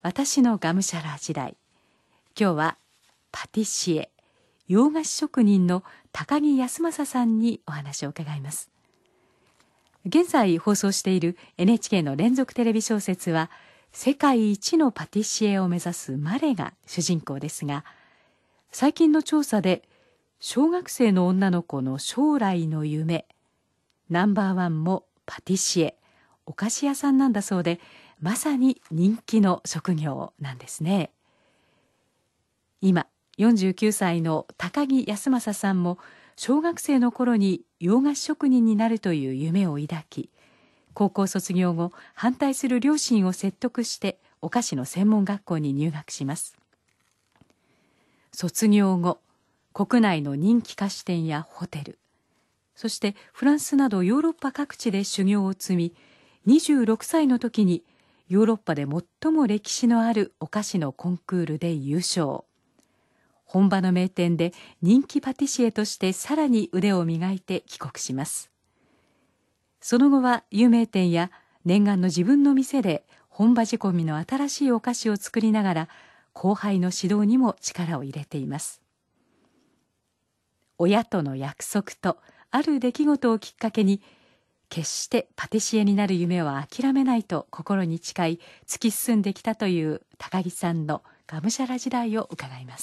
私のがむしゃら時代。今日はパティシエ、洋菓子職人の高木康政さんにお話を伺います。現在放送している NHK の連続テレビ小説は、世界一のパティシエを目指すマレが主人公ですが、最近の調査で小学生の女の子の将来の夢ナンバーワンもパティシエ、お菓子屋さんなんだそうで、まさに人気の職業なんですね。今49歳の高木康政さんも小学生の頃に洋菓子職人になるという夢を抱き、高校卒業後反対する両親を説得してお菓子の専門学校に入学します。卒業後、国内の人気菓子店やホテル、そしてフランスなどヨーロッパ各地で修行を積み、26歳の時にヨーロッパで最も歴史のあるお菓子のコンクールで優勝。本場の名店で人気パティシエとしてさらに腕を磨いて帰国します。その後は有名店や念願の自分の店で本場仕込みの新しいお菓子を作りながら、後輩の指導にも力を入れています。親との約束とある出来事をきっかけに、決してパティシエになる夢は諦めないと心に誓い突き進んできたという高木さんのがむしゃら時代を伺います。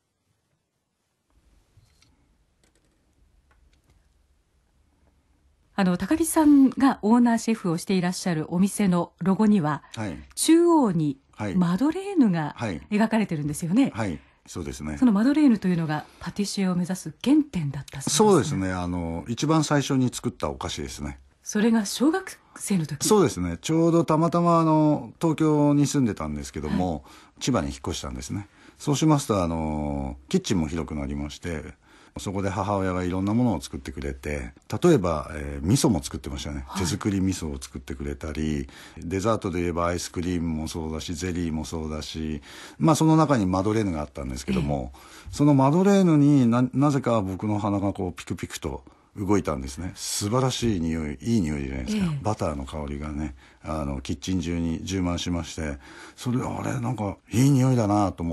高木さんがオーナーシェフをしていらっしゃるお店のロゴには、はい、中央にマドレーヌが描かれてるんですよね。 はい、そうですね。 そのマドレーヌというのがパティシエを目指す原点だったそうですね。一番最初に作ったお菓子ですね。 それが小学生の時。 そうですね。ちょうどたまたま東京に住んでたんですけども、はい、千葉に引っ越したんですね。そうしますとキッチンも広くなりまして、そこで母親がいろんなものを作ってくれて、例えば、味噌も作ってましたね、はい、手作り味噌を作ってくれたり、デザートで言えばアイスクリームもそうだし、ゼリーもそうだし、その中にマドレーヌがあったんですけども、そのマドレーヌになぜか僕の鼻がこうピクピクと動いたんですね。素晴らしい匂い、いい匂いじゃないですか、バターの香りがね、キッチン中に充満しまして、それなんかいい匂いだなと思って、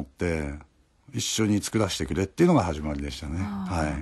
一緒に作らせてくれっていうのが始まりでしたね。はい。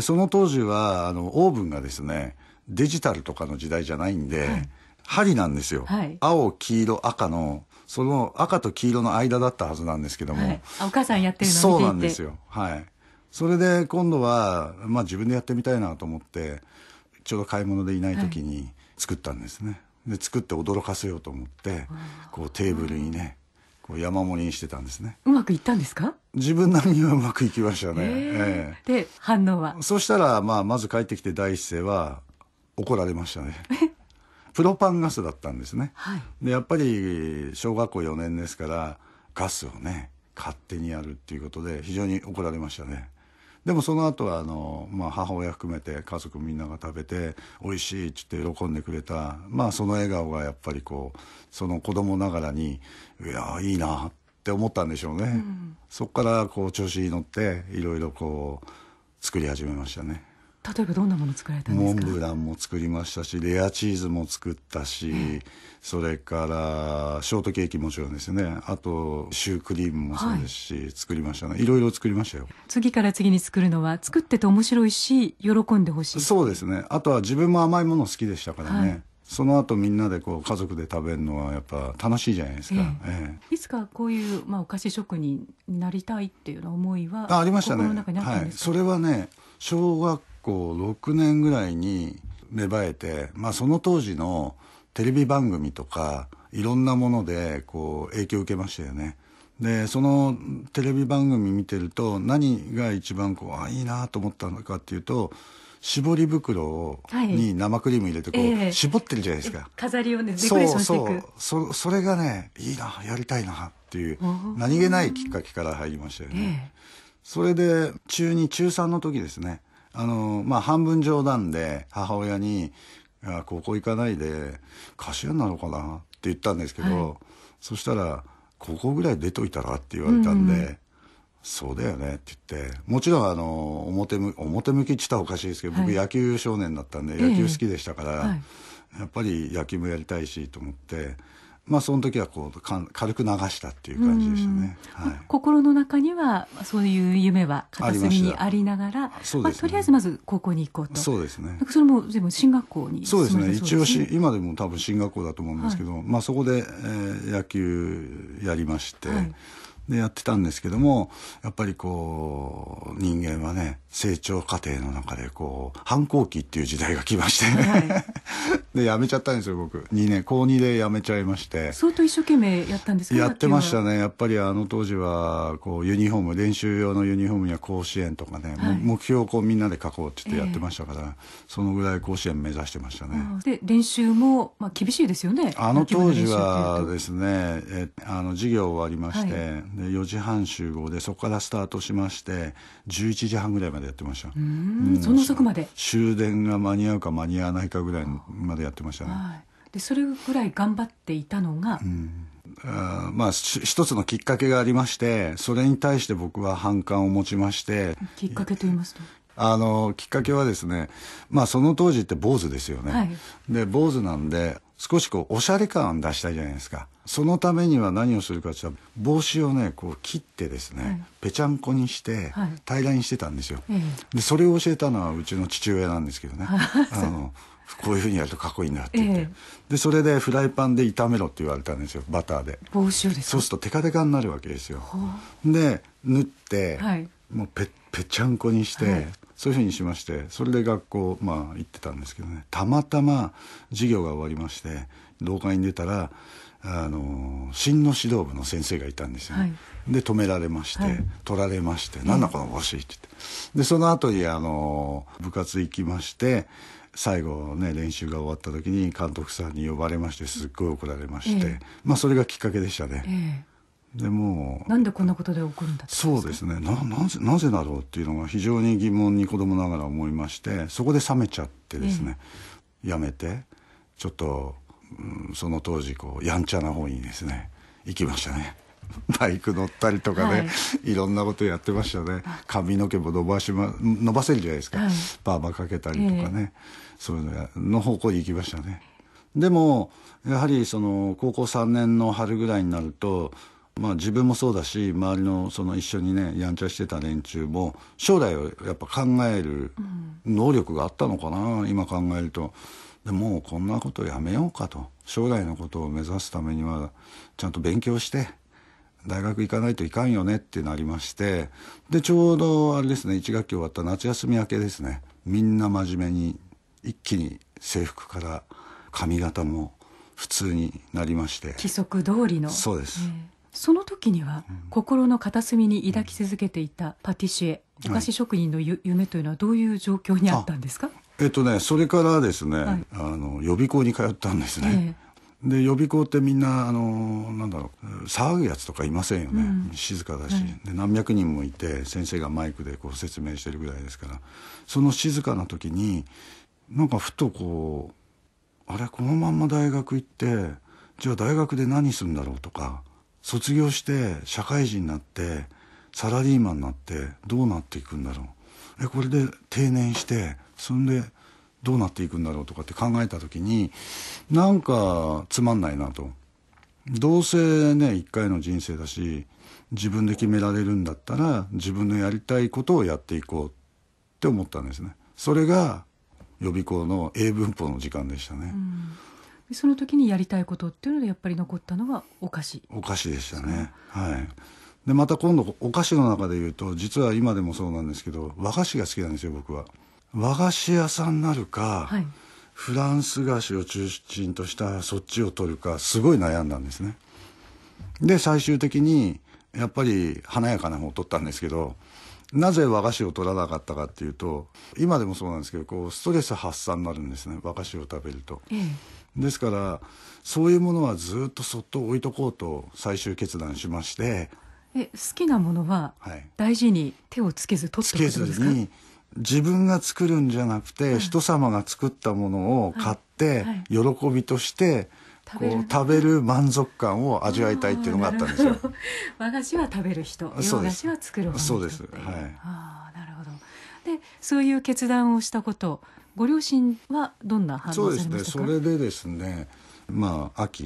その当時はオーブンがですね、デジタルとかの時代じゃないんで、はい、針なんですよ、はい、青黄色赤のその赤と黄色の間だったはずなんですけども、はい、 お母さんやってるのを見ていて。 そうなんですよ。はい。それで今度は、自分でやってみたいなと思って、ちょうど買い物でいない時に作ったんですね。で作って驚かせようと思って、こうテーブルにね、山盛りにしてたんですね。 うまくいったんですか？ 自分なりにはうまくいきましたね。 で反応は？ そしたら、まず帰ってきて第一声は怒られましたね。プロパンガスだったんですね。はい、でやっぱり小学校4年ですからガスをね勝手にやるっていうことで非常に怒られましたね。でもその後は母親含めて家族みんなが食べて美味しいって言って喜んでくれた、その笑顔がやっぱりその子供ながらにいやいいなって思ったんでしょうね。うん、そこから調子に乗っていろいろ作り始めましたね。 例えばどんなもの作られたんですか？ モンブランも作りましたし、レアチーズも作ったし、それからショートケーキもちろんですね。あとシュークリームもそうですし、作りましたね。いろいろ作りましたよ。 次から次に作るのは作ってて面白いし喜んでほしい。 そうですね。あとは自分も甘いもの好きでしたからね。はい、その後みんなで家族で食べるのはやっぱ楽しいじゃないですか。 いつかこういう、お菓子職人になりたいっていう思いはありましたね。 心の中にあったんですか？ それはね、小学校6年ぐらいに芽生えて、その当時のテレビ番組とかいろんなもので影響を受けましたよね。でそのテレビ番組見てると何が一番いいなと思ったのかっていうと、絞り袋に生クリーム入れて絞ってるじゃないですか。 飾りをねデコレーションしていく。それがねいいな、やりたいなっていう何気ないきっかけから入りましたよね。それで中2中3の時ですね、半分冗談で母親に「高校行かないで菓子屋になろうかな」って言ったんですけど、そしたら「高校ぐらい出といたら?」って言われたんで、そうだよねって言って、もちろん表向きって言ったらおかしいですけど、僕野球少年だったんで野球好きでしたから、やっぱり野球もやりたいしと思って、 その時はこう軽く流したっていう感じでしたね、はい、 心の中にはそういう夢は片隅にありながら、とりあえずまず高校に行こうと。 そうですね。 それも全部進学校に。 そうですね。一応今でも多分進学校だと思うんですけど、はい、そこで、野球やりまして、はい、でやってたんですけども、やっぱりこう人間はね、成長過程の中でこう反抗期っていう時代が来まして、はい、で辞めちゃったんですよ僕。高2で辞めちゃいまして。 相当一生懸命やったんですか？ やってましたね。やっぱり当時はこうユニフォーム、練習用のユニフォームや甲子園とかね、はい、目標をこうみんなで書こうって言ってやってましたから、そのぐらい甲子園目指してましたね。 で練習も厳しいですよね。 当時はですね、授業終わりまして、はい、で4時半集合でそこからスタートしまして11時半ぐらいまでやってました。 その遅くまで。 終電が間に合うか間に合わないかぐらいまでやってましたね。はい、 でそれぐらい頑張っていたのが、 一つのきっかけがありまして、それに対して僕は反感を持ちまして。 きっかけと言いますと、 きっかけはですね、その当時って坊主ですよね、はい、で坊主なんで少しこうおしゃれ感を出したいじゃないですか。そのためには何をするかというと、帽子をねこう切ってですね、はい、ぺちゃんこにして平らにしてたんですよ、でそれを教えたのはうちの父親なんですけどねこういうふうにやるとかっこいいんだって言って、でそれでフライパンで炒めろって言われたんですよ、バターで。 帽子をですか？ そうするとテカテカになるわけですよ。で縫って、はい、もうぺちゃんこにして、はい、そういうふうにしまして、それで学校行ってたんですけどね、たまたま授業が終わりまして廊下に出たら進の指導部の先生がいたんですよ、ね、はい、で止められまして、はい、取られまして、なんだこの帽子って言って、でその後に部活行きまして、最後ね練習が終わった時に監督さんに呼ばれまして、すっごい怒られまして、それがきっかけでしたね。でもなんでこんなことで起こるんだってそうですね、なぜだろうっていうのが非常に疑問に子供ながら思いまして、そこで冷めちゃってですね、やめてちょっと、その当時こうやんちゃな方にですね行きましたね。バイク乗ったりとかね、はい、いろんなことやってましたね。髪の毛も伸ばせるじゃないですか、はい、パーマかけたりとかね、そういうの方向に行きましたね。でもやはりその高校3年の春ぐらいになると、自分もそうだし周りのその一緒にねやんちゃしてた連中も将来をやっぱ考える能力があったのかな、今考えると。でもうこんなことやめようかと、将来のことを目指すためにはちゃんと勉強して大学行かないといかんよねってなりまして、でちょうどあれですね、1学期終わった夏休み明けですね、みんな真面目に一気に制服から髪型も普通になりまして、 規則通りの。 そうです、 その時には、心の片隅に抱き続けていたパティシエ、お菓子職人の夢というのはどういう状況にあったんですか？ それからですね、はい、予備校に通ったんですね、で予備校ってみんな騒ぐやつとかいませんよね、静かだし、で何百人もいて先生がマイクでこう説明してるぐらいですから、その静かな時になんかふとこう、あれこのまんま大学行ってじゃあ大学で何するんだろうとか、卒業して社会人になってサラリーマンになってどうなっていくんだろう、これで定年してそれでどうなっていくんだろうとかって考えた時に、なんかつまんないなと。どうせね一回の人生だし、自分で決められるんだったら自分のやりたいことをやっていこうって思ったんですね。それが予備校の英文法の時間でしたね。 その時にやりたいことっていうのでやっぱり残ったのはお菓子でしたね。はい。でまた今度お菓子の中でいうと、実は今でもそうなんですけど、和菓子が好きなんですよ僕は。和菓子屋さんになるか、はい、フランス菓子を中心としたそっちを取るかすごい悩んだんですね。で最終的にやっぱり華やかな方を取ったんですけど、なぜ和菓子を取らなかったかっていうと、今でもそうなんですけど、こうストレス発散になるんですね、和菓子を食べると、ですからそういうものはずっとそっと置いとこうと最終決断しまして、 好きなものは大事に手をつけず取っておくんですか？つけずに自分が作るんじゃなくて、人様が作ったものを買って、喜びとして食べる満足感を味わいたいっていうのがあったんですよ。 和菓子は食べる人、洋菓子は作る方の人。 そうです。はい。 なるほど。でそういう決断をしたこと、ご両親はどんな反応されましたか？ そうですね。それでですね、秋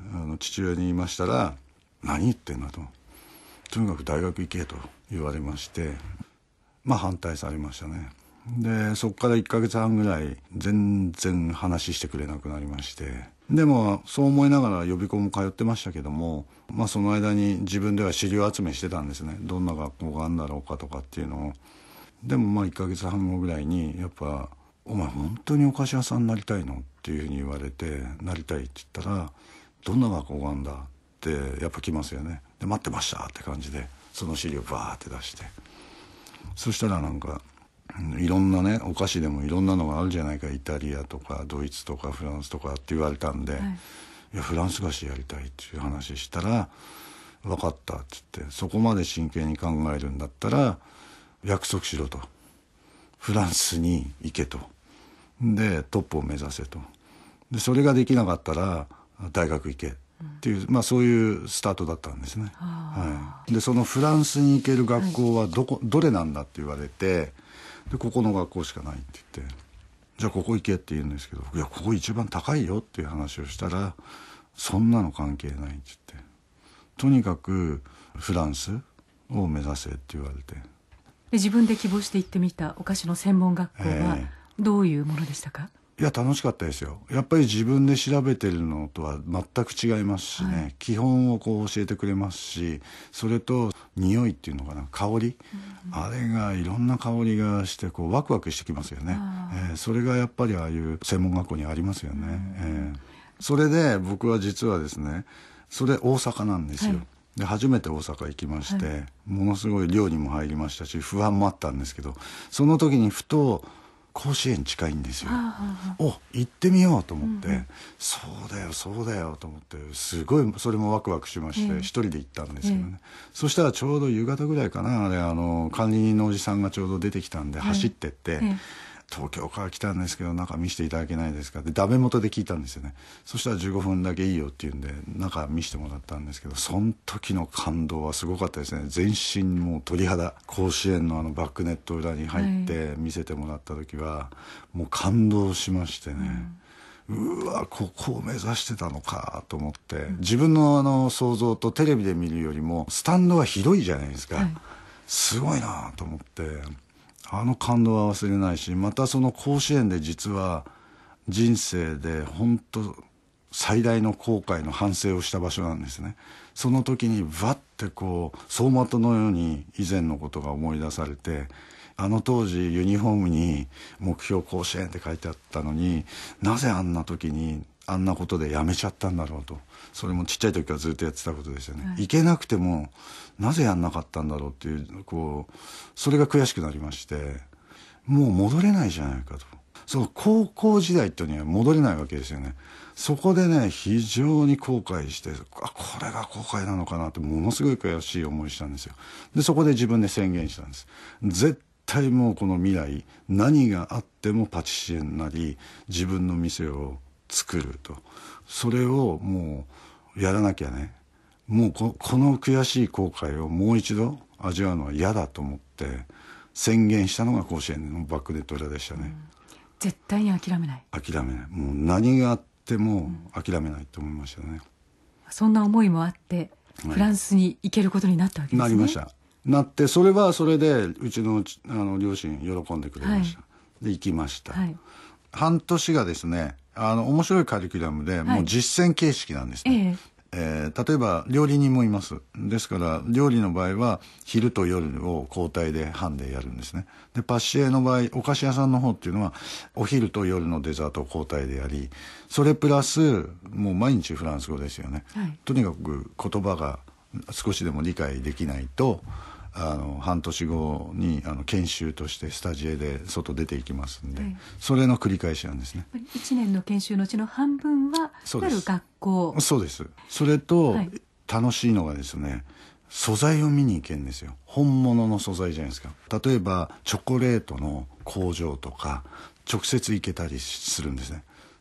父親に言いましたら「何言ってんだ」と「とにかく大学行け」と言われまして、反対されましたね。でそこから1ヶ月半ぐらい全然話してくれなくなりまして、でもそう思いながら予備校も通ってましたけども、その間に自分では資料集めしてたんですね。どんな学校があるんだろうかとかっていうのを。でも1ヶ月半後ぐらいにやっぱ「お前本当にお菓子屋さんになりたいの?」っていうふうに言われて「なりたい」って言ったら「どんな学校があるんだ?」ってやっぱ来ますよね。で待ってましたって感じでその資料バーって出して、そしたらいろんなねお菓子でもいろんなのがあるじゃないか、イタリアとかドイツとかフランスとかって言われたんで、いやフランス菓子やりたいっていう話したら「分かった」って言って、そこまで真剣に考えるんだったら約束しろと、フランスに行けと、でトップを目指せと、でそれができなかったら大学行けっていう、そういうスタートだったんですね。でそのフランスに行ける学校はどれなんだって言われて、でここの学校しかないって言って、じゃあここ行けって言うんですけど、いやここ一番高いよっていう話をしたら、そんなの関係ないって言って、とにかくフランスを目指せって言われて。 で自分で希望して行ってみたお菓子の専門学校はどういうものでしたか？ いや楽しかったですよ。やっぱり自分で調べてるのとは全く違いますしね、基本を教えてくれますし、それと匂いっていうのかな、香り、あれがいろんな香りがしてワクワクしてきますよね。それがやっぱりああいう専門学校にありますよね。それで僕は実はですね、それ大阪なんですよ。で初めて大阪行きまして、ものすごい寮にも入りましたし不安もあったんですけど、その時にふと甲子園近いんですよ。行ってみようと思って、そうだよそうだよと思って、すごいそれもワクワクしまして、一人で行ったんですけどね、そしたらちょうど夕方ぐらいかな、あれ管理人のおじさんがちょうど出てきたんで走ってって、東京から来たんですけど中見せていただけないですかってダメ元で聞いたんですよね。そしたら15分だけいいよって言うんで中見せてもらったんですけど、その時の感動はすごかったですね。全身もう鳥肌、甲子園のバックネット裏に入って見せてもらった時はもう感動しましてね、うわここを目指してたのかと思って、自分の想像とテレビで見るよりもスタンドが広いじゃないですか、すごいなと思って、あの感動は忘れないし、またその甲子園で実は人生で本当最大の後悔の反省をした場所なんですね。その時にバッて走馬灯のように以前のことが思い出されて、あの当時ユニフォームに目標甲子園って書いてあったのに、なぜあんな時にあんなことでやめちゃったんだろうと。それもちっちゃい時からずっとやってたことですよね。行けなくてもなぜやんなかったんだろうっていうそれが悔しくなりまして、もう戻れないじゃないかと。その高校時代っていうのには戻れないわけですよね。そこでね非常に後悔して、これが後悔なのかなってものすごい悔しい思いしたんですよ。でそこで自分で宣言したんです。絶対もうこの未来何があってもパティシエになり自分の店を作ると。それをもうやらなきゃね、もうこの悔しい後悔をもう一度味わうのは嫌だと思って宣言したのが甲子園のバックネット裏でしたね。 絶対に諦めない。 諦めない。もう何があっても諦めないと思いましたね。 そんな思いもあってフランスに行けることになったわけですね。 なりました。なってそれはそれでうちの両親喜んでくれました。で行きました。半年がですね面白いカリキュラムで、もう実践形式なんですね。例えば料理人もいます。ですから料理の場合は昼と夜を交代で班でやるんですね。でパティシエの場合お菓子屋さんの方っていうのはお昼と夜のデザートを交代でやり、それプラスもう毎日フランス語ですよね。とにかく言葉が少しでも理解できないと半年後に研修としてスタジオで外出ていきますんで、それの繰り返しなんですね。 1年の研修のうちの半分は学校。 そうです。それと、楽しいのがですね、素材を見に行けるんですよ。本物の素材じゃないですか。例えばチョコレートの工場とか直接行けたりするんですね。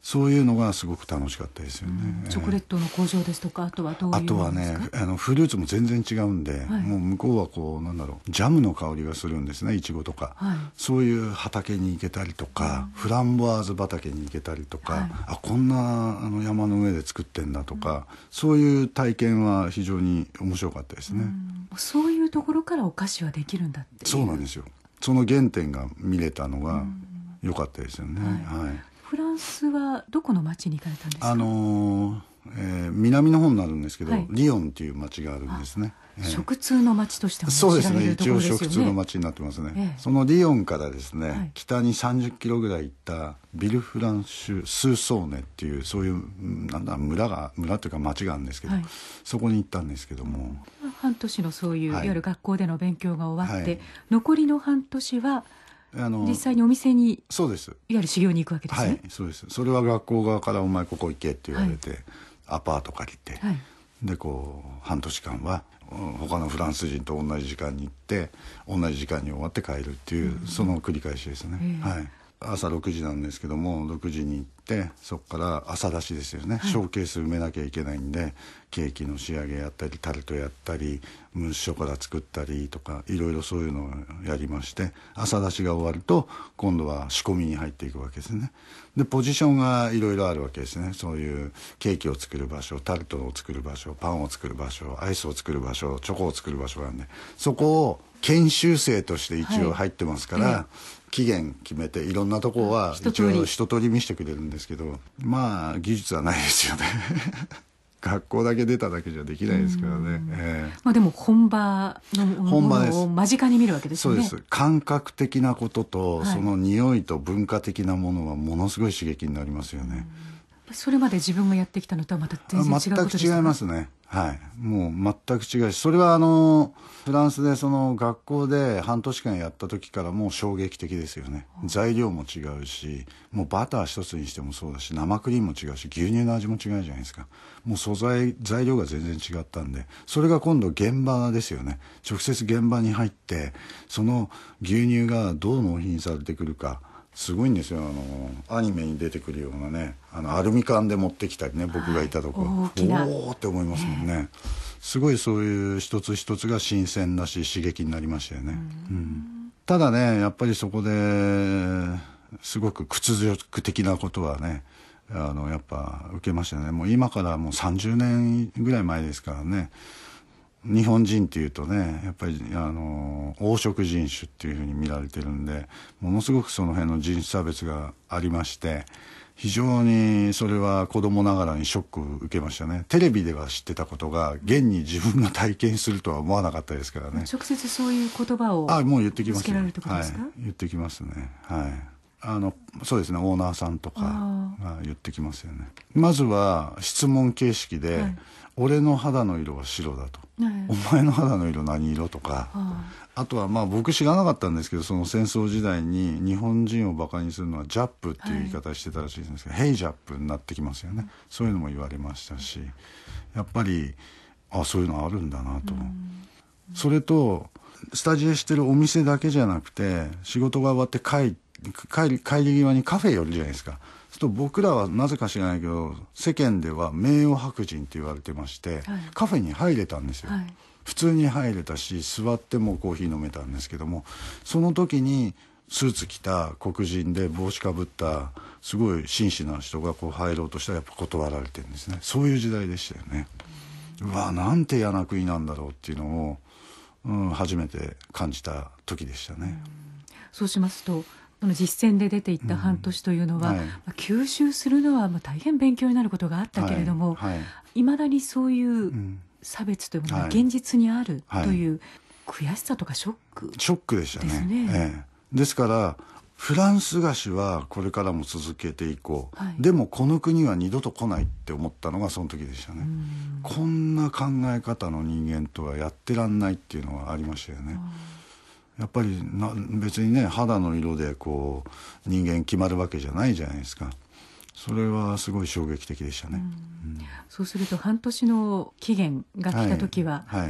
そういうのがすごく楽しかったですよね。 チョコレートの工場ですとか、あとはどういうあとはね、フルーツも全然違うんで、もう向こうはこうなんだろう、ジャムの香りがするんですね、いちごとか、そういう畑に行けたりとか、フランボワーズ畑に行けたりとか、あ、こんな山の上で作ってんだとか、そういう体験は非常に面白かったですね。 そういうところからお菓子はできるんだっていう。 そうなんですよ。その原点が見れたのが良かったですよね。 フランスはどこの町に行かれたんですか？ 南の方になるんですけど、リヨンっていう町があるんですね。 食通の町としてもそうですね、 知られるところですよね。 一応食通の町になってますね。そのリヨンからですね、北に30キロぐらい行ったビルフランシュ・スーソーネっていう、そういう村というか町があるんですけど、そこに行ったんですけども、 半年のそういう、いわゆる学校での勉強が終わって、残りの半年は実際にお店に、 そうです、 いわゆる修行に行くわけですね。 そうです。それは学校側から「お前ここ行け」って言われて、アパート借りて、でこう半年間は他のフランス人と同じ時間に行って同じ時間に終わって帰るっていう、その繰り返しですね。朝6時なんですけども、6時に行ってそこから朝出しですよね、ショーケース埋めなきゃいけないんで、ケーキの仕上げやったりタルトやったりムースショコラ作ったりとか、いろいろそういうのをやりまして、朝出しが終わると今度は仕込みに入っていくわけですね。でポジションがいろいろあるわけですね。そういうケーキを作る場所、タルトを作る場所、パンを作る場所、アイスを作る場所、チョコを作る場所があるんで、そこを研修生として一応入ってますから、期限決めていろんなとこは一応一通り見せてくれるんですけど、まあ技術はないですよね学校だけ出ただけじゃできないですからね。 でも本場のものを間近に見るわけですよね。 そうです。感覚的なことと、その匂いと文化的なものはものすごい刺激になりますよね。 それまで自分がやってきたのとはまた全然違うことですか？ 全く違いますね。もう全く違うし、それはフランスでその学校で半年間やった時からもう衝撃的ですよね。材料も違うし、もうバター一つにしてもそうだし、生クリームも違うし、牛乳の味も違うじゃないですか。もう材料が全然違ったんで、それが今度現場ですよね。直接現場に入ってその牛乳がどう納品されてくるか、すごいんですよ。アニメに出てくるようなね、アルミ缶で持ってきたりね、僕がいたとこ、おーって思いますもんね。すごいそういう一つ一つが新鮮だし刺激になりましたよね。ただね、やっぱりそこですごく屈辱的なことはね、やっぱ受けましたね。もう今からもう30年ぐらい前ですからね。日本人っていうとね、やっぱり黄色人種っていうふうに見られてるんで、ものすごくその辺の人種差別がありまして、非常にそれは子供ながらにショックを受けましたね。テレビでは知ってたことが現に自分が体験するとは思わなかったですからね。 直接そういう言葉をもう言ってきます。 つけられるってことですか？ 言ってきますね。そうですね、オーナーさんとかが言ってきますよね。まずは質問形式で、俺の肌の色は白だと、お前の肌の色何色とか、あとは僕知らなかったんですけど、その戦争時代に日本人をバカにするのはジャップっていう言い方してたらしいんですけど、ヘイジャップになってきますよね。そういうのも言われましたし、やっぱりそういうのあるんだなと。それとスタジオしてるお店だけじゃなくて、仕事が終わって帰り際にカフェ寄るじゃないですか。そうすると僕らはなぜか知らないけど、世間では名誉白人って言われてまして、カフェに入れたんですよ。普通に入れたし、座ってもコーヒー飲めたんですけども、その時にスーツ着た黒人で帽子かぶったすごい紳士な人がこう入ろうとしたらやっぱ断られてるんですね。そういう時代でしたよね。うわ、なんて嫌な国なんだろうっていうのを、初めて感じた時でしたね。 そうしますと、この実践で出ていった半年というのは、吸収するのは大変勉強になることがあったけれども、いまだにそういう差別というものが現実にあるという悔しさとかショックでしたね。ですからフランス菓子はこれからも続けていこう、でもこの国は二度と来ないって思ったのがその時でしたね。こんな考え方の人間とはやってらんないっていうのがありましたよね。やっぱり別にね、肌の色でこう人間決まるわけじゃないじゃないですか。それはすごい衝撃的でしたね。 そうすると半年の期限が来た時は、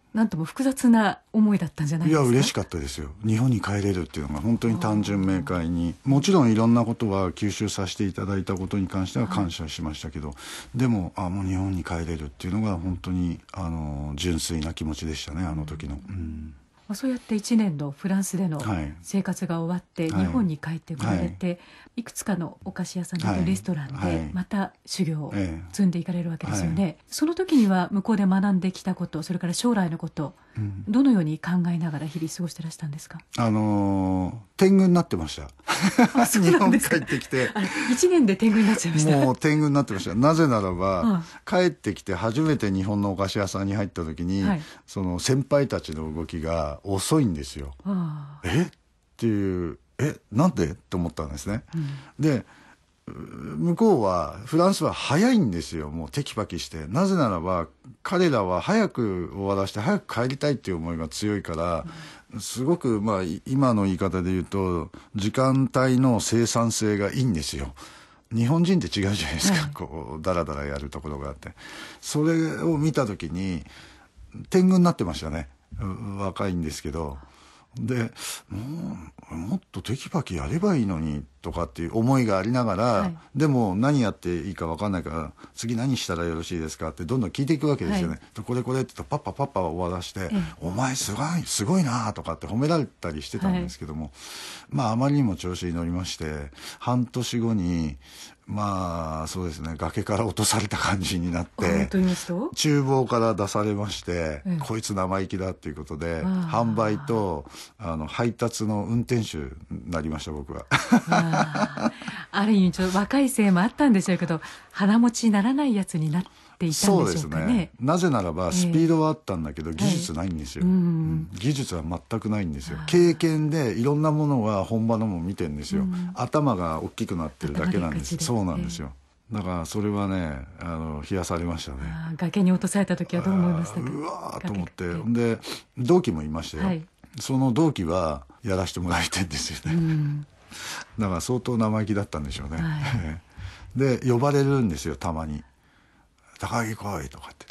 なんとも複雑な思いだったんじゃないですか。 いや嬉しかったですよ。日本に帰れるっていうのが本当に単純明快に、もちろんいろんなことは吸収させていただいたことに関しては感謝しましたけど、でももう日本に帰れるっていうのが本当に純粋な気持ちでしたね、あの時の。 そうやって1年のフランスでのはい生活が終わって日本に帰ってこられて、いくつかのお菓子屋さんだとレストランでまた修行を積んでいかれるわけですよね。その時には向こうで学んできたこと、それから将来のこと、どのように考えながら日々過ごしてらしたんですか？ 天狗になってました。日本帰ってきて 1年で天狗になっちゃいました。 もう天狗になってました。なぜならば、帰ってきて初めて日本のお菓子屋さんに入った時に、その先輩たちの動きが遅いんですよ。っていうなんでって思ったんですね。で向こうはフランスは早いんですよ。もうテキパキして。なぜならば彼らは早く終わらせて早く帰りたいっていう思いが強いから、すごく今の言い方で言うと時間帯の生産性がいいんですよ。日本人って違うじゃないですか、こうダラダラやるところがあって、それを見た時に天狗になってましたね。若いんですけど。でもっとテキパキやればいいのにとかっていう思いがありながら、でも何やっていいか分かんないから次何したらよろしいですかってどんどん聞いていくわけですよね。これって言うとパッパ終わらしてお前すごいなとかって褒められたりしてたんですけども、あまりにも調子に乗りまして、半年後にそうですね、崖から落とされた感じになって厨房から出されまして、こいつ生意気だっていうことで販売と配達の運転手になりました、僕は。 ある意味ちょっと若いせいもあったんでしょうけど、腹持ちにならないやつになっていたんでしょうかね。そうですね。 なぜならばスピードはあったんだけど技術ないんですよ。技術は全くないんですよ。経験でいろんなものは本場のも見てるんですよ。頭が大きくなってるだけなんです。そうなんですよ。だからそれはね冷やされましたね。 崖に落とされた時はどう思いましたか？ うわーと思って。で同期もいましたよ。その同期はやらせてもらえてんですよね。だから相当生意気だったんでしょうね。で呼ばれるんですよ、たまに。高木来いとかって、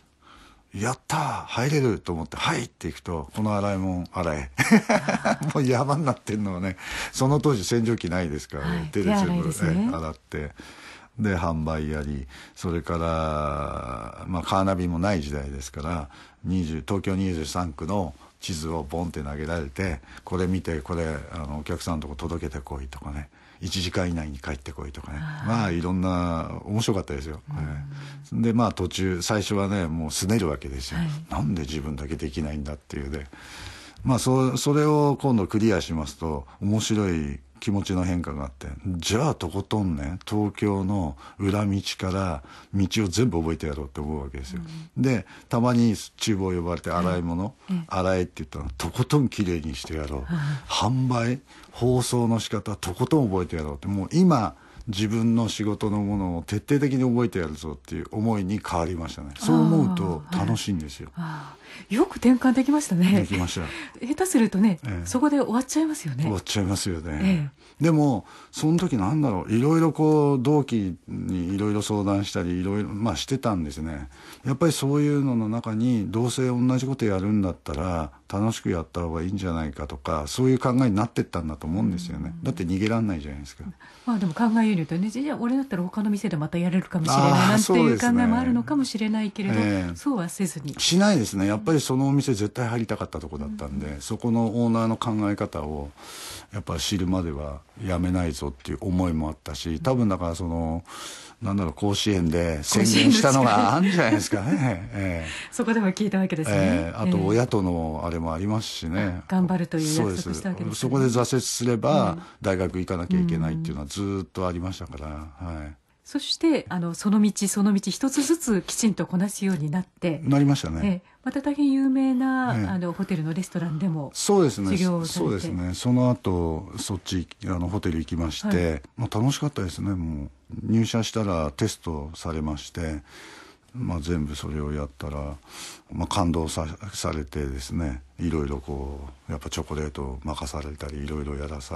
やったー入れると思って入っていくと、この洗い物洗えもう山になってんのはね、その当時洗浄機ないですから、手で全部洗って、で販売やり、それからカーナビもない時代ですから、東京23区の地図をボンって投げられて、これ見て、これお客さんのとこ届けてこいとかね、1時間以内に帰ってこいとかね、いろんな面白かったですよ。で途中最初はねもう拗ねるわけですよ。なんで自分だけできないんだっていうで、それを今度クリアしますと面白い気持ちの変化があって、じゃあとことんね東京の裏道から道を全部覚えてやろうって思うわけですよ。でたまに厨房呼ばれて洗い物、洗えって言ったらとことんきれいにしてやろう、販売包装の仕方とことん覚えてやろうって、もう今自分の仕事のものを徹底的に覚えてやるぞっていう思いに変わりましたね。そう思うと楽しいんですよ。 よく転換できましたね。 できました。 下手するとね、そこで終わっちゃいますよね。 終わっちゃいますよね。でもその時なんだろう、いろいろ同期にいろいろ相談したりいろいろしてたんですね。やっぱりそういうのの中にどうせ同じことやるんだったら楽しくやった方がいいんじゃないかとか、そういう考えになってったんだと思うんですよね。だって逃げらんないじゃないですか。 でも考えように言うとね、じゃあ俺だったら他の店でまたやれるかもしれないなんていう考えもあるのかもしれないけれど、そうはせずにしないですね。やっぱりそのお店絶対入りたかったとこだったんで、そこのオーナーの考え方をやっぱ知るまではやめないぞっていう思いもあったし、多分だから甲子園で宣言したのがあるんじゃないですかね。 そこでも聞いたわけですね。 あと親とのあれもありますしね。 頑張るという約束したわけですね。 そこで挫折すれば大学行かなきゃいけないっていうのはずっとありましたから。 そしてその道一つずつきちんとこなすようになりましたね。 また大変有名な、ホテルのレストランでも修行をされて。そうですね。その後そっちホテル行きまして、楽しかったですね。もう入社したらテストされまして、全部それをやったら、感動されてですね、いろいろやっぱチョコレートを任されたりいろいろやらされ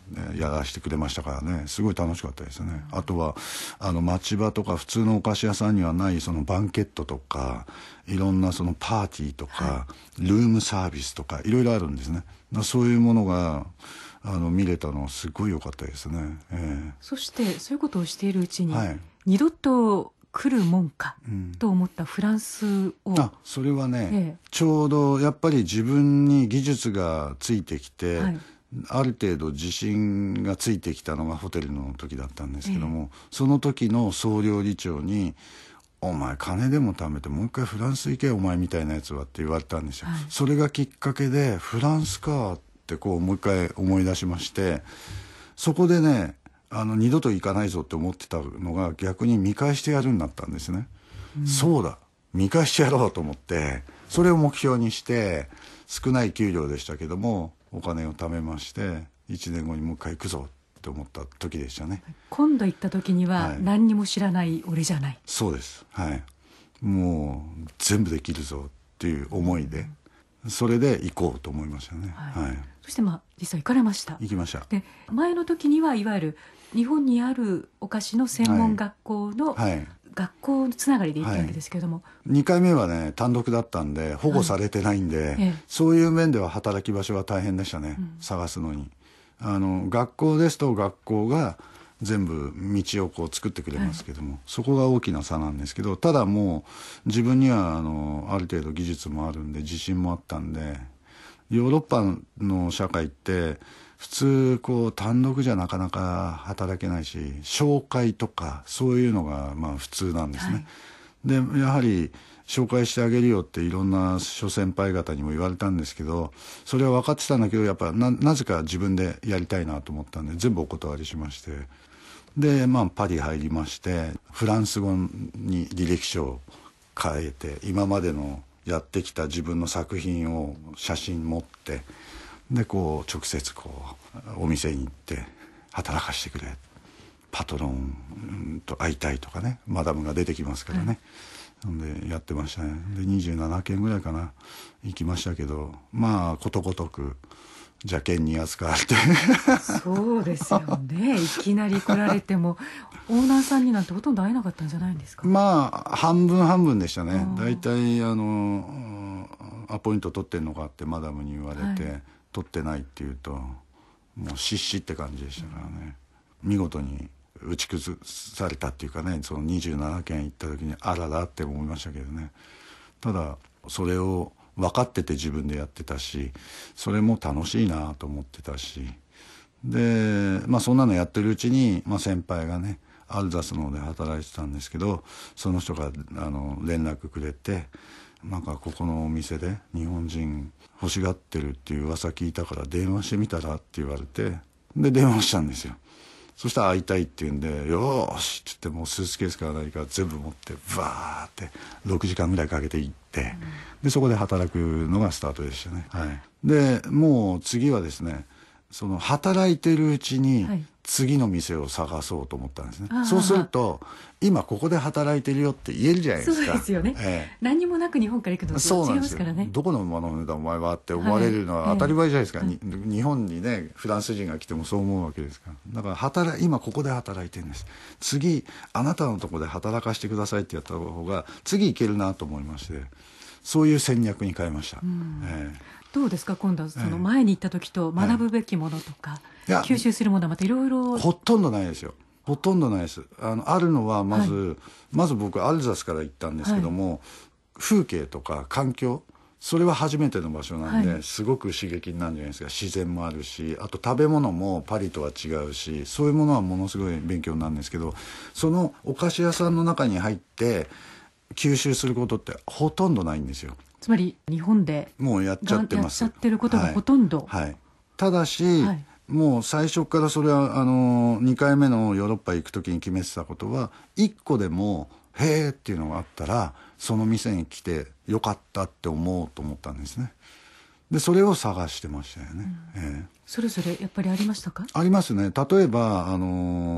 やらせてくれましたからね、すごい楽しかったですね。あとは町場とか普通のお菓子屋さんにはないそのバンケットとかいろんなそのパーティーとか、ルームサービスとかいろいろあるんですね。そういうものが見れたのはすごい良かったですね。 そしてそういうことをしているうちに、 はい、 二度と来るもんかと思ったフランスを、 それはね、ちょうどやっぱり自分に技術がついてきて、ある程度自信がついてきたのがホテルの時だったんですけども、その時の総料理長に「お前金でも貯めてもう一回フランス行けお前みたいなやつは」って言われたんですよ。それがきっかけでフランスかってこうもう一回思い出しまして、そこでね二度と行かないぞって思ってたのが逆に見返してやるになったんですね。そうだ見返してやろうと思ってそれを目標にして少ない給料でしたけどもお金を貯めまして1年後にもう一回行くぞって思った時でしたね。 今度行った時には、何にも知らない俺じゃない。 そうです、もう全部できるぞっていう思いで、それで行こうと思いましたね。 そして実際行かれました。 行きました。 で前の時にはいわゆる日本にあるお菓子の専門学校の、学校つながりで行ったわけですけれども、 2回目はね単独だったんで保護されてないんで、そういう面では働き場所は大変でしたね、探すのに。学校ですと学校が全部道をこう作ってくれますけども、そこが大きな差なんですけど、ただもう自分にはある程度技術もあるんで自信もあったんで、ヨーロッパの社会って普通こう単独じゃなかなか働けないし、紹介とかそういうのが普通なんですね。でやはり紹介してあげるよっていろんな諸先輩方にも言われたんですけど、それは分かってたんだけどやっぱなぜか自分でやりたいなと思ったんで全部お断りしまして、でパリ入りましてフランス語に履歴書を変えて今までのやってきた自分の作品を写真持ってでこう直接こうお店に行って働かしてくれ、パトロンと会いたいとかね、マダムが出てきますからね、でやってましたね。で27件ぐらいかな行きましたけど、ことごとく邪険に扱われてそうですよね。いきなり来られてもオーナーさんになんてほとんど会えなかったんじゃないんですか。 半分半分でしたね。大体アポイント取ってんのかってマダムに言われて、取ってないって言うともう失神って感じでしたからね、見事に打ち崩されたっていうかね、その27件行った時にあららって思いましたけどね。ただそれを分かってて自分でやってたし、それも楽しいなと思ってたし、でそんなのやってるうちに、先輩がねアルザスの方で働いてたんですけど、その人が連絡くれて、ここのお店で日本人欲しがってるっていう噂聞いたから電話してみたらって言われて、で電話したんですよ。そしたら会いたいって言うんで、よーしって言ってもうスーツケースから何か全部持ってバーって6時間ぐらいかけて行って、でそこで働くのがスタートでしたね。でもう次はですね、その働いてるうちに次の店を探そうと思ったんですね。そうすると今ここで働いてるよって言えるじゃないですか。 そうですよね、何にもなく日本から行くのと違いますからね。 どこの馬の船だお前はって思われるのは当たり前じゃないですか、日本にねフランス人が来てもそう思うわけですから。だから今ここで働いてるんです、次あなたのところで働かせてくださいってやった方が次行けるなと思いまして、そういう戦略に変えました。 どうですか今度はその前に行った時と学ぶべきものとか、吸収するものはまたいろいろ。 ほとんどないですよ。ほとんどないです。あるのはまず僕アルザスから行ったんですけども、風景とか環境、それは初めての場所なんで、すごく刺激になるんじゃないですか。自然もあるし、あと食べ物もパリとは違うし、そういうものはものすごい勉強になるんですけど、そのお菓子屋さんの中に入って吸収することってほとんどないんですよ。 つまり日本でもうやっちゃってます。 やっちゃってることがほとんど、 ただし、もう最初からそれは2回目のヨーロッパ行く時に決めてたことは、1個でもへーっていうのがあったらその店に来てよかったって思おうと思ったんですね。でそれを探してましたよね。 それぞれやっぱりありましたか。 ありますね。例えば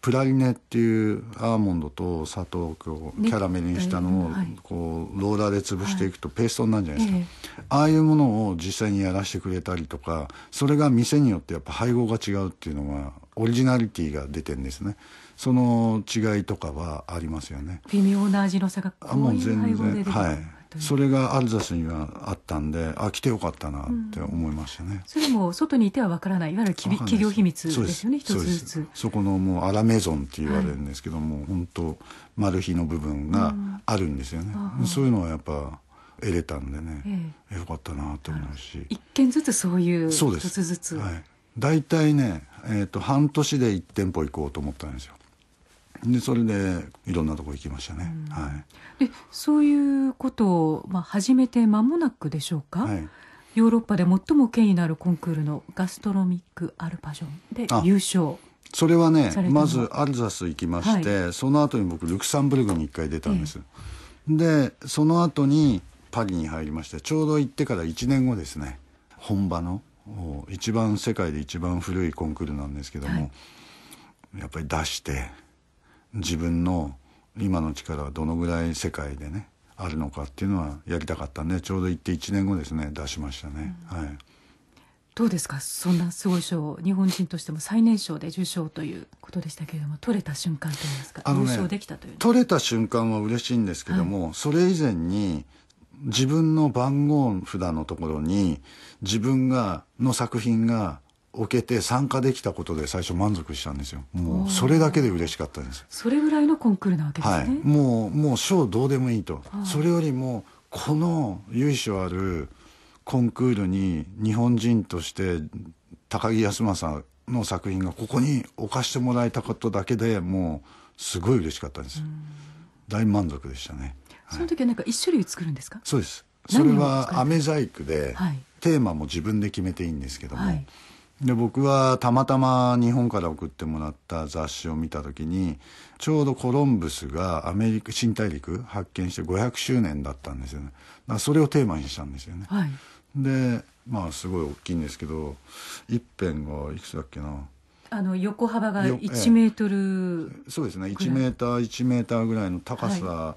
プラリネっていうアーモンドと砂糖をこうキャラメルにしたのをこうローラーで潰していくとペーストになるじゃないですか、ああいうものを実際にやらせてくれたりとか、それが店によってやっぱ配合が違うっていうのはオリジナリティが出てるんですね。その違いとかはありますよね。 微妙な味の差がこういう配合で出てくる。 はい、それがアルザスにはあったんで、来てよかったなって思いましたね。 それも外にいてはわからない、いわゆる企業秘密ですよね。一つずつそこのもうアラメゾンって言われるんですけども、本当マル秘の部分があるんですよね。そういうのはやっぱ得れたんでね、よかったなと思うし、 一軒ずつそういう一つずつ、 大体ね、半年で1店舗行こうと思ったんですよ。でそれでいろんなとこ行きましたね。 でそういうことを、始めて間もなくでしょうか、ヨーロッパで最も権威のあるコンクールのガストロミック・アルパジョンで優勝。 それはね、まずアルザス行きまして、その後に僕ルクサンブルクに1回出たんです、でその後にパリに入りまして、ちょうど行ってから1年後ですね、本場の一番世界で一番古いコンクールなんですけども、やっぱり出して自分の今の力はどのぐらい世界でねあるのかっていうのはやりたかったんで、ちょうど行って1年後ですね、出しましたね。 どうですか、そんなすごい賞を日本人としても最年少で受賞ということでしたけれども、取れた瞬間といいますか、優勝できたという、 取れた瞬間は嬉しいんですけども、それ以前に自分の番号札のところに自分の作品が置けて参加できたことで最初満足したんですよ。もうそれだけで嬉しかったんです。 それぐらいのコンクールなわけですね。 もう賞どうでもいいと、それよりもこの由緒あるコンクールに日本人として高木康政の作品がここに置かしてもらえたことだけでもうすごい嬉しかったんです。大満足でしたね。 その時はなんか一種類作るんですか？ そうです。それは飴細工で、テーマも自分で決めていいんですけども、で僕はたまたま日本から送ってもらった雑誌を見た時に、ちょうどコロンブスがアメリカ新大陸発見して500周年だったんですよね。だからそれをテーマにしたんですよね。ですごい大きいんですけど、一辺がいくつだっけな、 横幅が1メートル、 そうですね、1メーターぐらいの高さ、が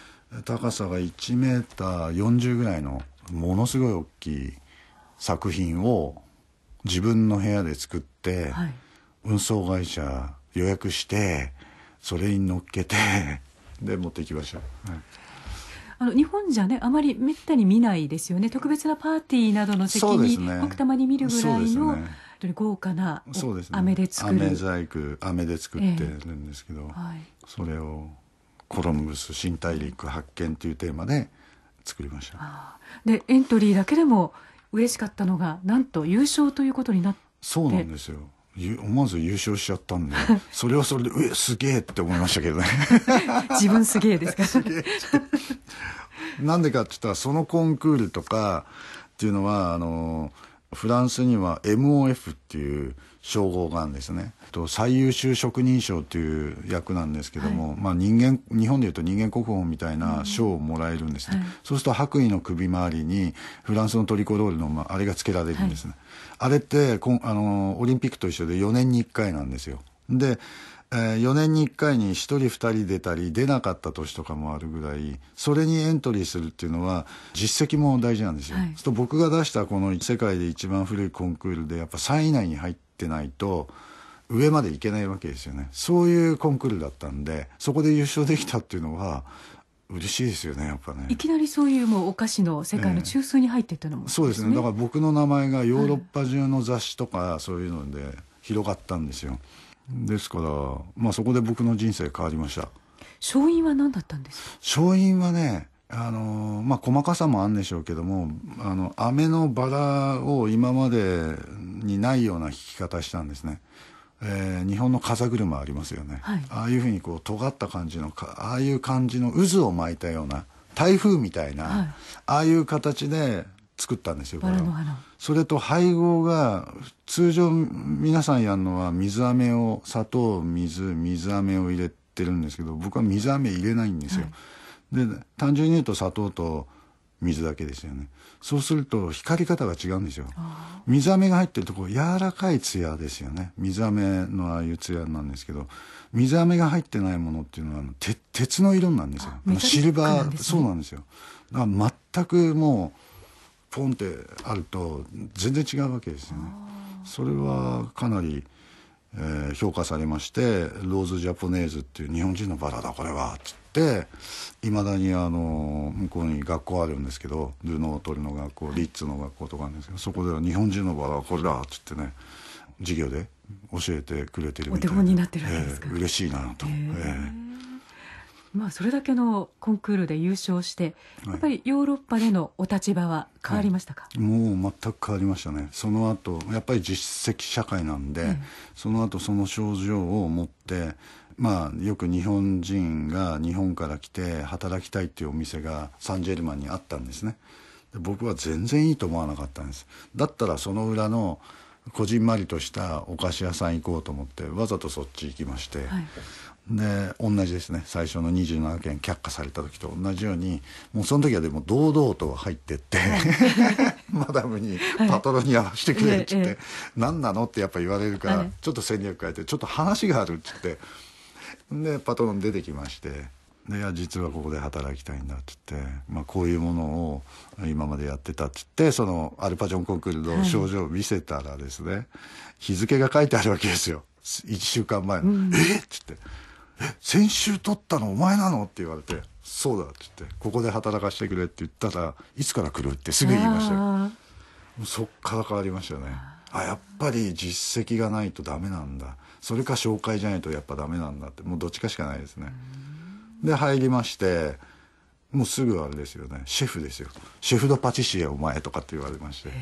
1メーター40ぐらいのものすごい大きい作品を自分の部屋で作って、運送会社予約してそれに乗っけてで持っていきました。 日本じゃねあまりめったに見ないですよね。特別なパーティーなどの席にごくたまに見るぐらいの豪華な飴で作る、 飴細工飴で作ってるんですけど、それをコロンブス新大陸発見というテーマで作りました。 でエントリーだけでも嬉しかったのが、なんと優勝ということになって。 そうなんですよ。思わず優勝しちゃったんでそれはそれですげえって思いましたけどね自分すげえですか？ なんでかって言ったら、そのコンクールとかっていうのはフランスには MOF っていう称号があるんですね。最優秀職人賞っていう役なんですけども、日本でいうと人間国宝みたいな賞をもらえるんですね。そうすると白衣の首周りにフランスのトリコロールのあれがつけられるんですね。あれってオリンピックと一緒で4年に1回なんですよ。で4年に1回に1人2人出たり出なかった年とかもあるぐらい、それにエントリーするっていうのは実績も大事なんですよ。そうすると僕が出したこの世界で一番古いコンクールでやっぱ3位以内に入ってないと上までいけないわけですよね。そういうコンクールだったんで、そこで優勝できたっていうのは嬉しいですよね、やっぱね。 いきなりそういうもうお菓子の世界の中枢に入っていったのも、 そうですね。だから僕の名前がヨーロッパ中の雑誌とかそういうので広がったんですよ。ですからそこで僕の人生変わりました。 勝因は何だったんですか？ 勝因はね、細かさもあるんでしょうけども、飴のバラを今までにないような弾き方したんですね。日本の風車ありますよね、ああいうふうにこう尖った感じのああいう感じの渦を巻いたような台風みたいな、ああいう形で作ったんですよ、バラを。それと配合が通常皆さんやるのは水飴を砂糖水飴を入れてるんですけど、僕は水飴入れないんですよ。で単純に言うと砂糖と水だけですよね。そうすると光り方が違うんですよ。水飴が入ってるとこう柔らかいツヤですよね。水飴のああいうツヤなんですけど、水飴が入ってないものっていうのは鉄の色なんですよ。シルバー、そうなんですよ。だから全くもうポンってあると全然違うわけですよね。それはかなり、評価されまして、ローズ・ジャポネーズっていう日本人のバラだこれはっつっていまだに向こうに学校あるんですけど、ルノートルの学校、リッツの学校とかあるんですけど、そこでは日本人のバラはこれだっつってね、授業で教えてくれてるみたいで、 お手本になってるわけですか。 嬉しいなと。 まあ、それだけのコンクールで優勝してやっぱりヨーロッパでのお立場は変わりましたか？ もう全く変わりましたね。その後やっぱり実績社会なんで、その後その症状を持って、まあよく日本人が日本から来て働きたいっていうお店がサンジェルマンにあったんですね。で僕は全然いいと思わなかったんです。だったらその裏のこじんまりとしたお菓子屋さん行こうと思ってわざとそっち行きまして、で同じですね。最初の27件却下された時と同じように、もうその時はでも堂々と入ってって、マダムにパトロンに会わせてくれって言って、何なのってやっぱ言われるから、ちょっと戦略変えてちょっと話があるって言って、でパトロン出てきまして、でいや実はここで働きたいんだって言って、まあ、こういうものを今までやってたって言って、そのアルパジョンコンクールの症状を見せたらですね、日付が書いてあるわけですよ。1週間前の。って言って、先週取ったのお前なのって言われて、そうだって言って、ここで働かせてくれって言ったら、いつから来るってすぐ言いましたよ。そっから変わりましたよね。やっぱり実績がないとダメなんだ、それか紹介じゃないとやっぱダメなんだって、もうどっちかしかないですね。で入りまして、もうすぐあれですよね、シェフですよ。シェフ・ド・パティシエお前とかって言われまして、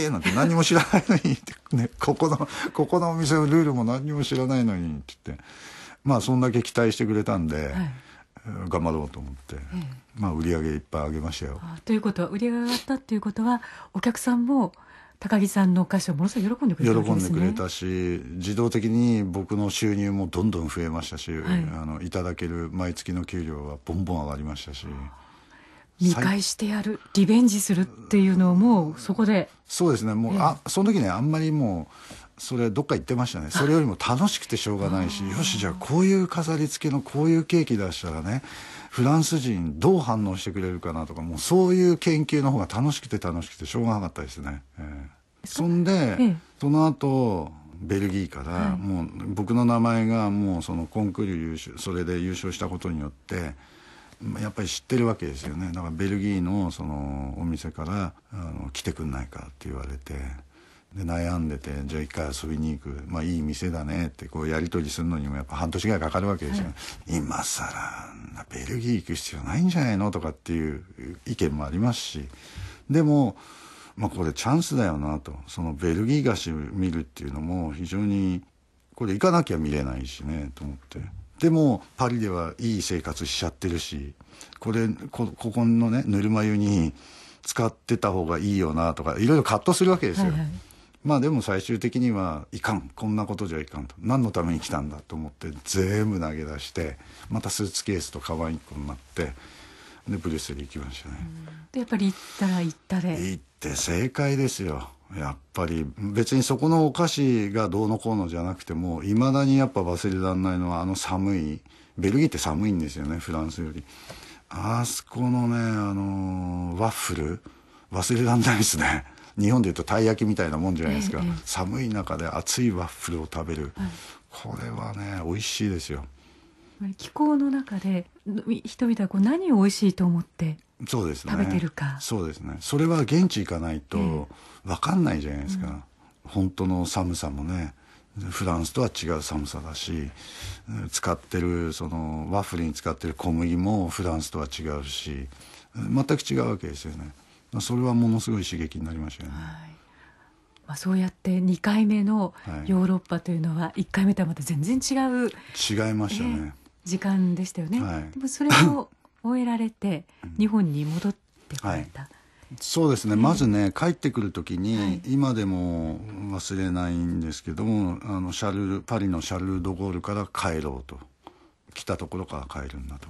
なんて何も知らないのにって、ね、ここのお店のルールも何も知らないのにって言って、まあそんだけ期待してくれたんで、頑張ろうと思って、まあ売り上げいっぱい上げましたよ。 ということは売り上げが上がったっていうことは、お客さんも高木さんのお菓子をものすごい喜んでくれたわけですね。 喜んでくれたし、自動的に僕の収入もどんどん増えましたし、いただける毎月の給料はボンボン上がりましたし、 見返してやる、リベンジするっていうのをもうそこで。 そうですね、もう、その時ね、あんまりもうそれどっか行ってましたね。それよりも楽しくてしょうがないし、よしじゃあこういう飾り付けのこういうケーキ出したらね、フランス人どう反応してくれるかなとか、もうそういう研究の方が楽しくてしょうがなかったですね。そんで、その後ベルギーから、もう僕の名前がもうそのコンクール優勝、それで優勝したことによってやっぱり知ってるわけですよね。だからベルギーのそのお店から来てくんないかって言われて、で悩んでて、じゃあ一回遊びに行く、まあいい店だねってこうやり取りするのにもやっぱ半年ぐらいかかるわけですよ、今さらベルギー行く必要ないんじゃないのとかっていう意見もありますし、でもまあこれチャンスだよなと、そのベルギー菓子見るっていうのも非常にこれ行かなきゃ見れないしねと思って、でもパリではいい生活しちゃってるし、ここのねぬるま湯に使ってた方がいいよなとかいろいろ葛藤するわけですよ、まあでも最終的にはいかん、こんなことじゃいかんと、何のために来たんだと思って全部投げ出して、またスーツケースとカバン1個になってでブリュッセル行きましたね。 でやっぱり行ったで行って正解ですよ。やっぱり別にそこのお菓子がどうのこうのじゃなくても、いまだにやっぱ忘れられないのは寒いベルギーって寒いんですよね、フランスより。あそこのねワッフル忘れられないですね。日本でいうとたい焼きみたいなもんじゃないですか、寒い中で熱いワッフルを食べる、これはね美味しいですよ。 気候の中で人々はこう何を美味しいと思ってそうですね、 食べてるか。 そうですね、それは現地行かないと分かんないじゃないですか、本当の寒さもねフランスとは違う寒さだし、使ってるそのワッフルに使ってる小麦もフランスとは違うし、全く違うわけですよね。それはものすごい刺激になりましたよね。 まあ、そうやって2回目のヨーロッパというのは1回目とはまた全然違いましたね、 時間でしたよね、でもそれを終えられて日本に戻ってこられた、 そうですね、まずね帰ってくる時に、今でも忘れないんですけども、パリのシャルル・ド・ゴールから帰ろうと、来たところから帰るんだと。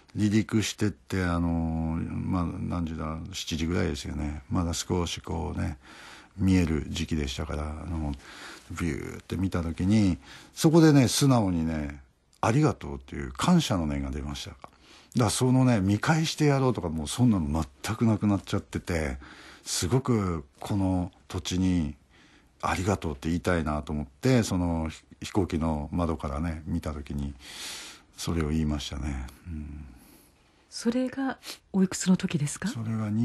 離陸してって何時だ、7時ぐらいですよね。まだ少しこうね見える時期でしたから、ビューって見た時に、そこでね素直にねありがとうっていう感謝の念が出ました。だからそのね見返してやろうとかもうそんなの全くなくなっちゃってて、すごくこの土地にありがとうって言いたいなと思って、その飛行機の窓からね見た時にそれを言いましたね。 それがおいくつの時ですか？ それは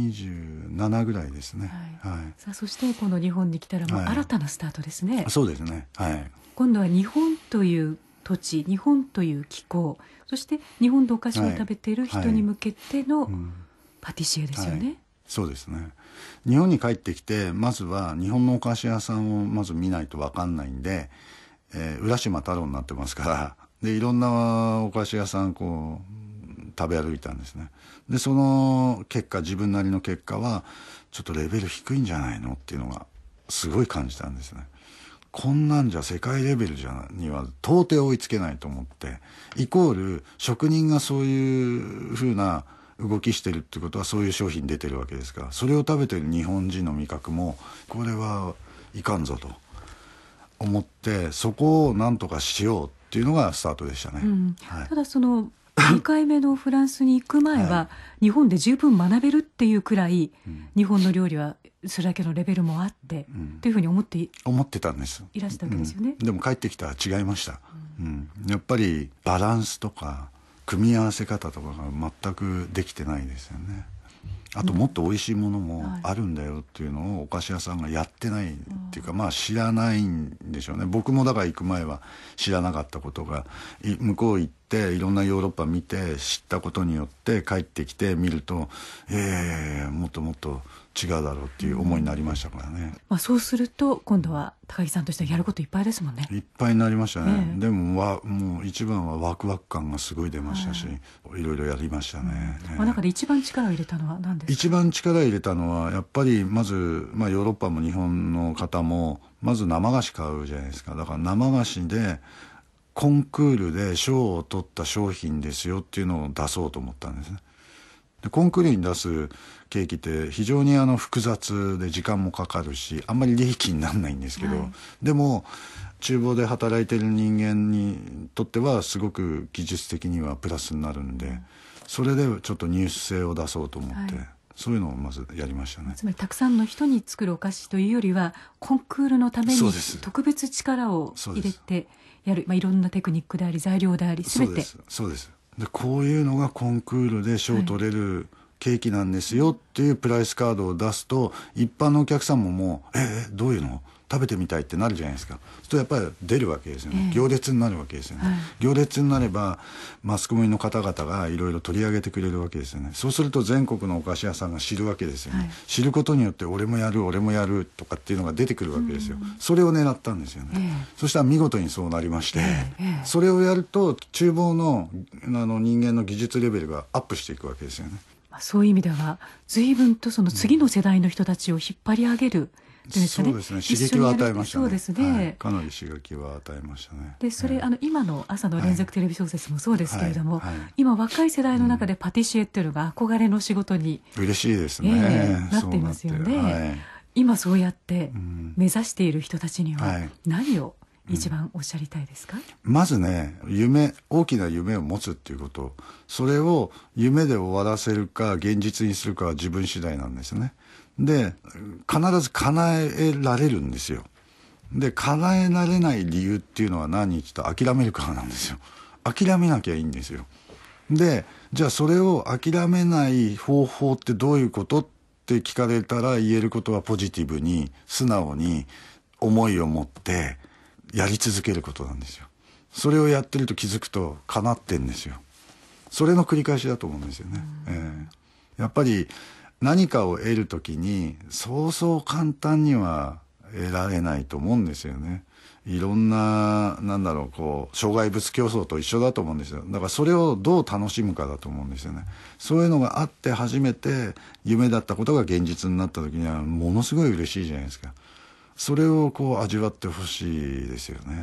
27ぐらいですね。はい。 さあ、そしてこの日本に来たらもう新たなスタートですね。 そうですね。はい。 今度は日本という土地、日本という気候、そして日本でお菓子を食べている人に向けてのパティシエですよね。 そうですね。日本に帰ってきてまずは日本のお菓子屋さんをまず見ないと分かんないんで、浦島太郎になってますから、でいろんなお菓子屋さんこう食べ歩いたんですね。でその結果、自分なりの結果はちょっとレベル低いんじゃないのっていうのがすごい感じたんですね。こんなんじゃ世界レベルには到底追いつけないと思って、イコール職人がそういう風な動きしてるってことはそういう商品出てるわけですから、それを食べてる日本人の味覚もこれはいかんぞと思って、そこをなんとかしようっていうのがスタートでしたね。 ただその2回目のフランスに行く前は日本で十分学べるっていうくらい、日本の料理はそれだけのレベルもあってというふうに思ってたんですいらしたわけですよね。 でも帰ってきたら違いました。やっぱりバランスとか組み合わせ方とかが全くできてないですよね。あともっと美味しいものもあるんだよっていうのをお菓子屋さんがやってないっていうか、まあ知らないんでしょうね。僕もだから行く前は知らなかったことが、向こう行っていろんなヨーロッパ見て知ったことによって帰ってきて見ると、もっともっと違うだろうっていう思いになりましたからね。 そうすると今度は高木さんとしてはやることいっぱいですもんね。 いっぱいになりましたね。でももう一番はワクワク感がすごい出ましたし、いろいろやりましたね。 中で一番力を入れたのは何ですか？ 一番力を入れたのはやっぱりまず、ヨーロッパも日本の方もまず生菓子買うじゃないですか。だから生菓子でコンクールで賞を取った商品ですよっていうのを出そうと思ったんですね。でコンクールに出すケーキって非常に複雑で時間もかかるし、あんまり利益にならないんですけど、でも厨房で働いてる人間にとってはすごく技術的にはプラスになるんで、それでちょっと入手性を出そうと思って、そういうのをまずやりましたね。 つまりたくさんの人に作るお菓子というよりはコンクールのために特別力を入れてやる、いろんなテクニックであり材料であり全て。 そうです。でこういうのがコンクールで賞を取れるケーキなんですよっていうプライスカードを出すと、一般のお客さんももうどういうの食べてみたいってなるじゃないですか。そうするとやっぱり出るわけですよね。行列になるわけですよね。行列になればマスコミの方々がいろいろ取り上げてくれるわけですよね。そうすると全国のお菓子屋さんが知るわけですよね。知ることによって俺もやるとかっていうのが出てくるわけですよ。それを狙ったんですよね。そしたら見事にそうなりまして、それをやると厨房の人間の技術レベルがアップしていくわけですよね。 そういう意味では随分とその次の世代の人たちを引っ張り上げる、 そうですね。刺激は与えましたね。 そうですね。 かなり刺激は与えましたね。 でそれ、今の朝の連続テレビ小説もそうですけれども、今若い世代の中でパティシエっていうのが憧れの仕事に、 嬉しいですね。 なっていますよね。今そうやって目指している人たちには何を一番おっしゃりたいですか？ まずね、大きな夢を持つっていうこと、それを夢で終わらせるか現実にするかは自分次第なんですね。で必ず叶えられるんですよ。で叶えられない理由っていうのは何って言ったら諦めるからなんですよ。諦めなきゃいいんですよ。でじゃあそれを諦めない方法ってどういうことって聞かれたら、言えることはポジティブに素直に思いを持ってやり続けることなんですよ。それをやってると気づくと叶ってんですよ。それの繰り返しだと思うんですよね。やっぱり何かを得るときにそうそう簡単には得られないと思うんですよね。いろんな障害物競争と一緒だと思うんですよ。だからそれをどう楽しむかだと思うんですよね。そういうのがあって初めて夢だったことが現実になった時にはものすごい嬉しいじゃないですか。それを味わってほしいですよね。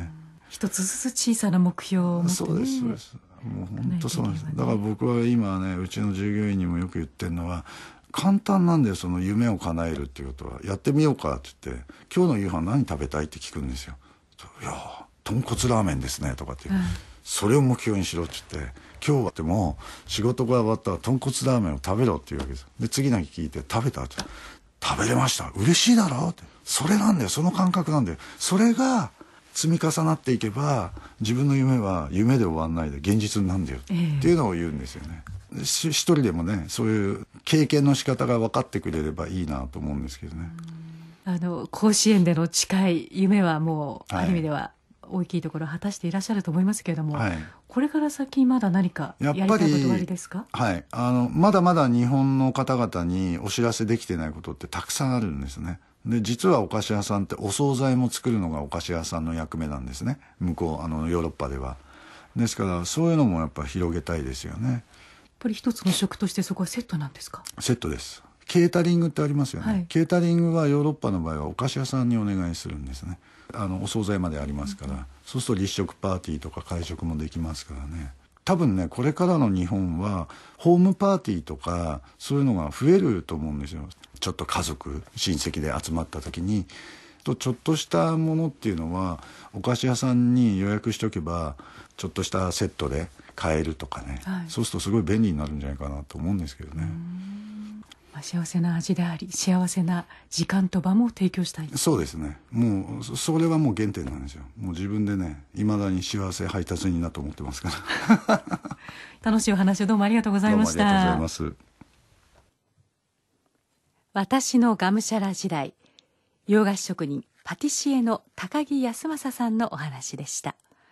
一つずつ小さな目標を持ってね。 そうですそうです。もう本当そうなんです。だから僕は今ね、うちの従業員にもよく言ってるのは、簡単なんだよ、その夢を叶えるっていうことは。やってみようかって言って、今日の夕飯何食べたいって聞くんですよ。いや豚骨ラーメンですねとかって、それを目標にしろって言って、今日はでも仕事が終わったら豚骨ラーメンを食べろっていうわけです。で次の日聞いて、食べたって、食べれました、嬉しいだろって、それなんだよ、その感覚なんだよ。それが積み重なっていけば、自分の夢は夢で終わんないで現実になるんだよっていうのを言うんですよね。一人でもね、そういう経験の仕方が分かってくれればいいなと思うんですけどね。 甲子園での誓い、夢はもう、ある意味では大きいところを果たしていらっしゃると思いますけれども、これから先まだ何かやりたいことはありですか？ まだまだ日本の方々にお知らせできてないことってたくさんあるんですね。で実はお菓子屋さんってお惣菜も作るのがお菓子屋さんの役目なんですね、向こうヨーロッパでは。ですからそういうのもやっぱ広げたいですよね。 やっぱり一つの食としてそこはセットなんですか？ セットです。ケータリングってありますよね、ケータリングはヨーロッパの場合はお菓子屋さんにお願いするんですね。お惣菜までありますから、そうすると立食パーティーとか会食もできますからね。多分ね、これからの日本はホームパーティーとかそういうのが増えると思うんですよ。ちょっと家族親戚で集まった時にちょっとしたものっていうのはお菓子屋さんに予約しておけばちょっとしたセットで買えるとかね、そうするとすごい便利になるんじゃないかなと思うんですけどね。 幸せな味であり幸せな時間と場も提供したい。 そうですね。もうそれはもう原点なんですよ。もう自分でね、いまだに幸せ配達人だと思ってますから楽しいお話をどうもありがとうございました。 どうもありがとうございます。 私のがむしゃら時代、洋菓子職人パティシエの高木康政さんのお話でした。